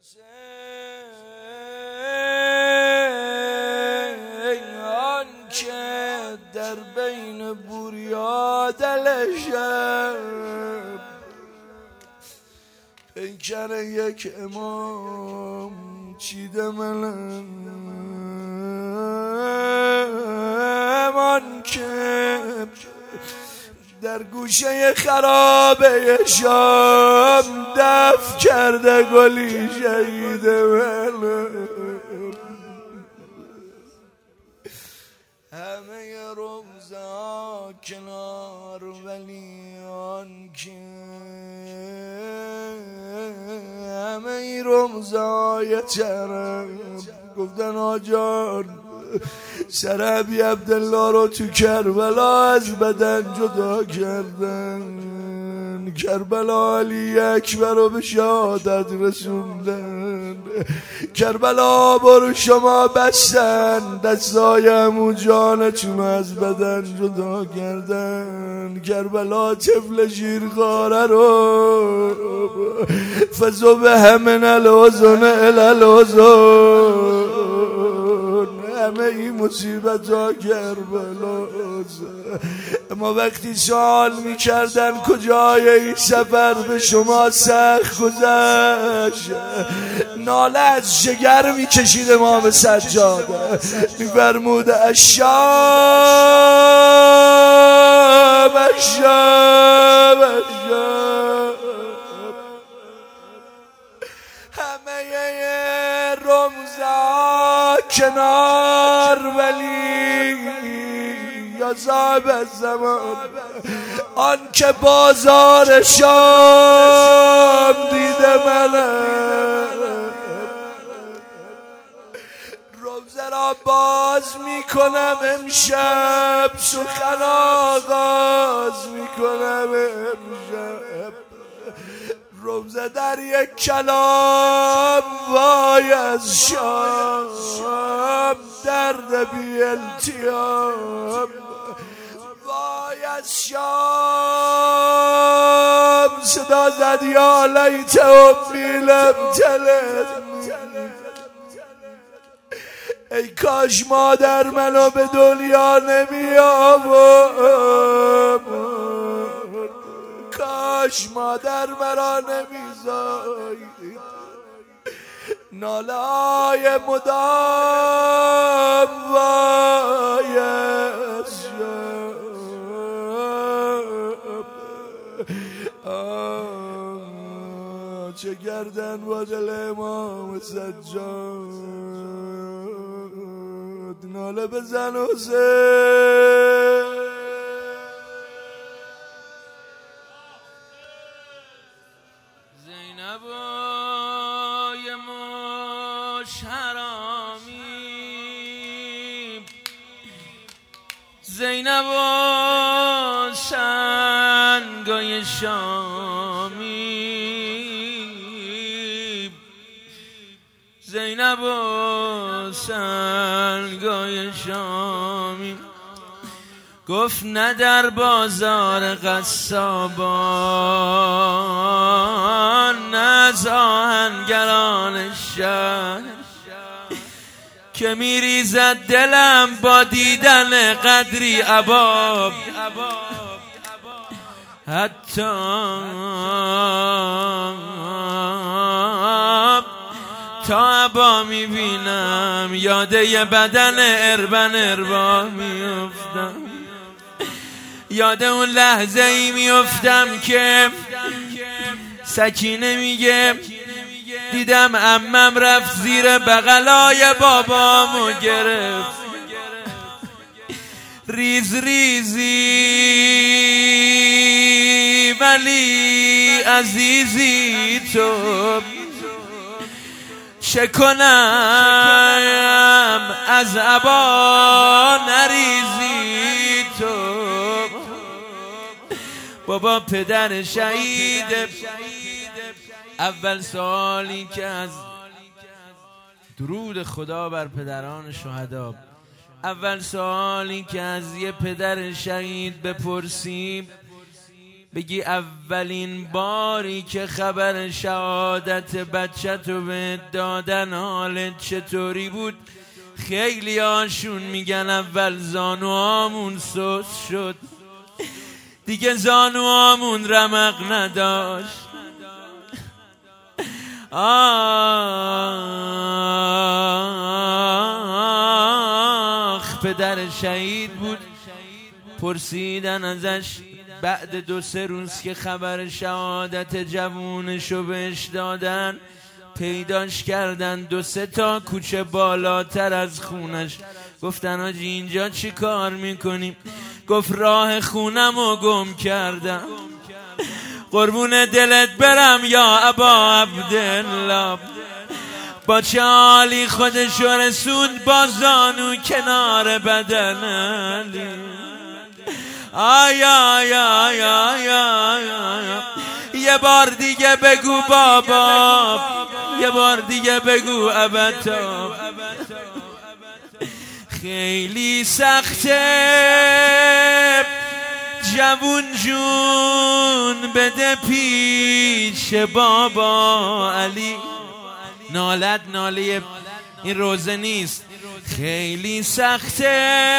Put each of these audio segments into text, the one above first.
آن که در بین بوریا دل شب پیکر یک امام چیده ملم آن که در گوشه خرابه شام دفن کرده گلی شهید ملم همه روزا کنار ولی آن که همه روزای چرم گفتن آجان سر ابی عبدالله رو تو کربلا از بدن جدا کردن کربلا علی اکبر رو به شهادت رسوندن کربلا برو شما بستن دستای عمو جانتون از بدن جدا کردن کربلا طفل شیرخواره رو فزو به همن الوزن الالوزن همه این مصیبت ها کربلاست. اما وقتی سوال میکردن کجای این سفر به شما سخت گذشت ناله از جگر میکشید امام سجاد میفرمود الشام الشام الشام همه رمزا کنار ولی یا صاحب الزمان آن که بازار شام دیده منم روزه را باز میکنم امشب سخن آغاز میکنم امشب روزه در یک کلام وای از شام درد بی التیام وای از شام صدا زد یا لیت امی لم تلد ای کاش مادر منو به دنیا نمی آورد کاش مادر مرا نمیزاید ناله های مدام وای از شب چه گردن با دل امام سجاد ناله بزن حسین زینبای مش حرامی زینب و سنگای شامی زینب و سنگای شامی گفت نه در بازار قصابان نه از آهنگران شهر که میریزد دلم با دیدن قدری عباب حتی تا عبا میبینم یاده ی بدن اربا میفتم یاد اون لحظه ای میفتم که سکینه میگه دیدم عمم رفت زیر بغلای بابامو گرفت ریز ریزی ولی عزیزی تو چه کنم از عبا نریزی تو بابا پدر شهید اول سوالی که از درود خدا بر پدران شهدا اول سوالی که از یه پدر شهید بپرسیم بگی اولین باری که خبر شهادت بچه‌تو به دادن حالت چطوری بود؟ خیلی هاشون میگن اول زانوامون سست شد، دیگه زانوامون رمق نداشت. آخ پدر شهید بود. پرسیدن ازش بعد 2-3 روز که خبر شهادت جوونشو بهش دادن، پیداش کردن 2-3 تا کوچه بالاتر از خونش. گفتن آجی اینجا چی کار میکنیم؟ گفت راه خونمو گم کردم. قربون دلت برم یا ابا عبدالله، با چه حالی خودشو رسوند با زانو کنار بدن علی. آیا یا یا یا یا یه بار دیگه بگو بابا، یه بار دیگه بگو ابتا. خیلی سخته جوون جون بده پیش بابا علی. نالت ناله این روزه نیست. خیلی سخته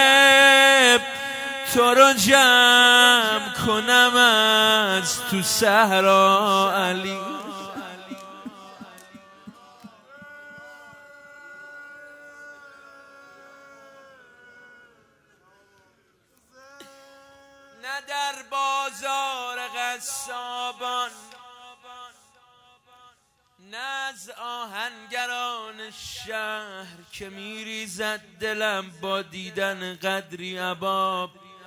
تو رو جمع کنم از تو صحرا علی. نه در بازار قصابان، نه از آهنگران شهر که میریزد دلم با دیدن قدری عباب.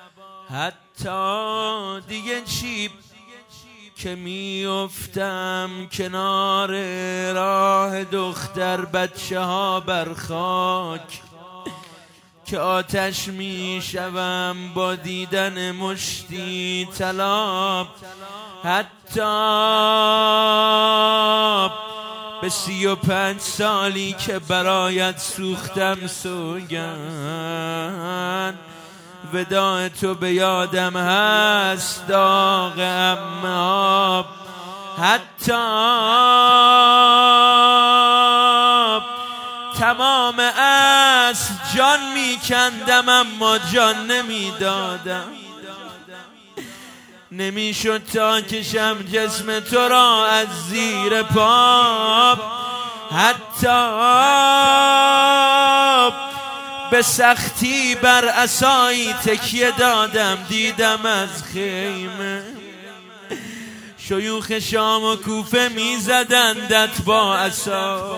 حتی دیگه چی که میافتم کنار راه دختر بچه ها بر خاک، که آتش میشوم با دیدن مشتی طلا. حتی به 35 سالی که برایت سوختم سوگند، وداع تو به یادم هست داغ عمه. حتی تمام از جان میکندم اما جان نمیدادم. نمیشد تا کشم جسم تو را از زیر پا. حتی به سختی بر عصایی تکیه دادم، دیدم از خیمه شیوخ شام و کوفه میزدندت با عصا.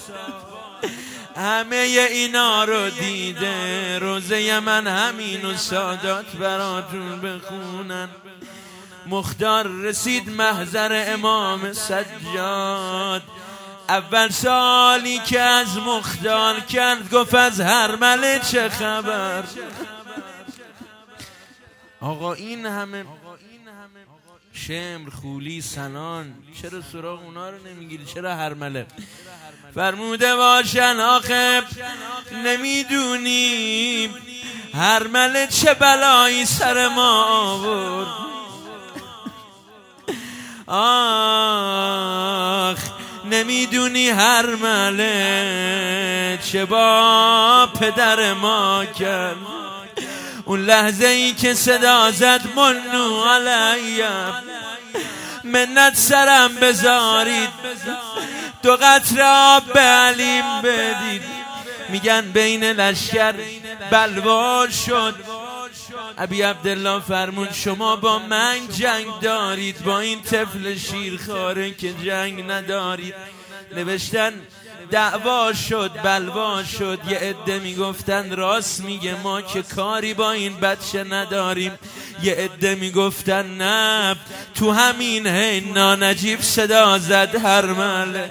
همه اینا رو دیده روزه من همین و سادات براتون بخونن. مختار رسید محضر امام سجاد. اول سالی که از مختار کرد گفت از هرمله چه خبر؟ آقا این همه شمر خولی سنان چرا سراغ اونا رو نمیگیری؟ چرا هرمله؟ فرموده باشن آخه نمیدونیم هرمله چه بلایی سر ما آورد. آخ نمیدونی هرمله چه با پدر ما کرد. اون لحظه ای که صدا زد منو علیم، منت سرم بذارید، 2 قطره آب به علیم بدید. میگن بین لشکر بلوا شد. ابی عبدالله فرمود شما با من جنگ دارید، با این طفل شیرخواره که جنگ ندارید. نوشتن دعوا شد، بلوا شد. یه عده میگفتن راست میگه ما که کاری با این بچه نداریم. یه عده میگفتن نه. تو همین حین نانجیب صدا زد هرمله.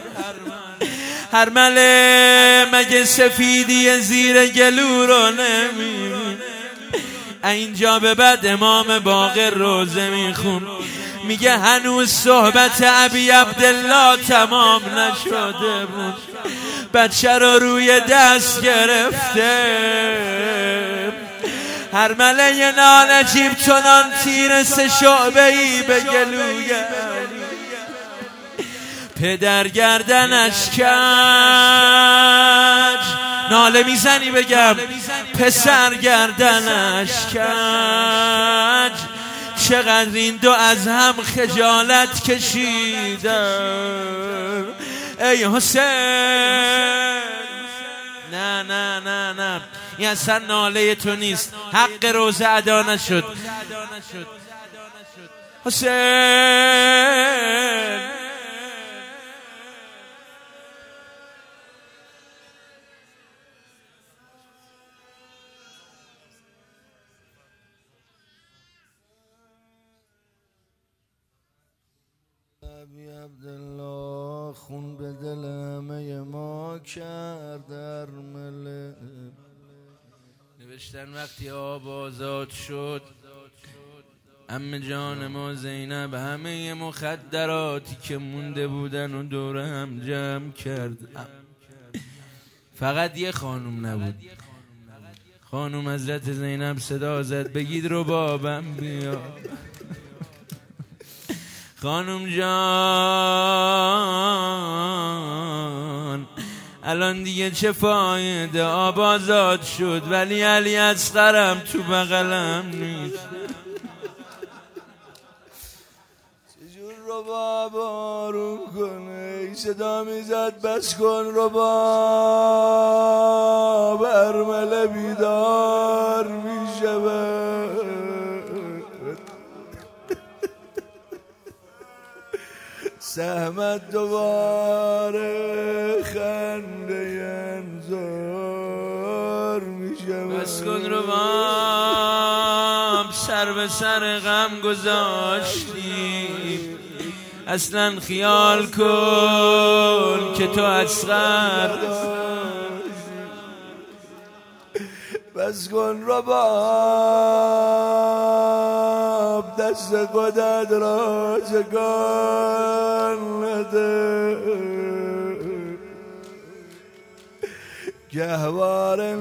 هرمله مگه سفیدی زیر گلو رو نمیبین؟ اینجا به بعد امام باقر روزه میخون، میگه هنوز صحبت ابی عبدالله تمام نشده بود. بچه رو روی دست گرفته هر مله نانجیب چنان تیر سه شعبه‌ای به گلویم، پدر گردنش کج. ناله میزنی بگم پسر گردنش کج. چقدر این دو از هم خجالت کشیدم ای حسین. نه نه نه نه، این اصلا ناله تو نیست، حق روزه ادا نشد. حسین ابی عبدالله خون به دل همه ما کرد ارمله. نوشتن وقتی آب آزاد شد عمه جان ما زینب همه مخدراتی که مونده بودن و دور هم جمع کرد. فقط یه خانوم نبود. خانوم حضرت زینب صدا زد بگید ربابم بیا. خانوم جان الان دیگه چه فایده، آب آزاد شد ولی علی اصغرم تو بغلم نیست. چجور رباب آروم کنه، صدا میزد بس کن رباب، ارمله بیدار میشود. سهمت دوباره خنده انزار میشه. بس کن رباب، سر به سر غم گذاشتی، اصلا خیال کن که تو اصغر. بس کن رباب، دست خودت را تکان نده، گهواره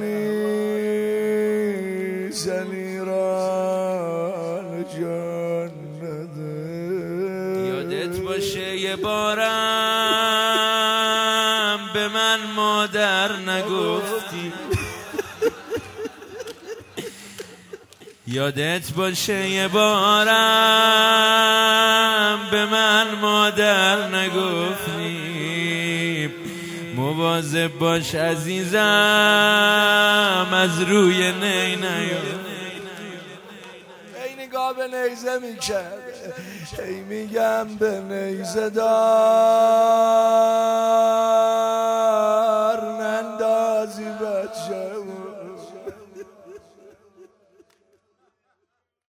نیستن ایران جان نده. یادت باشه یه بارم به من مادر نگفتی، یادت باشه یه بارم به من مادر نگفتی. مواظب باش عزیزم از روی نی نیا. ای نگاه به نیزه میکرد، ای میگم به نیزه دار نندازی بچه.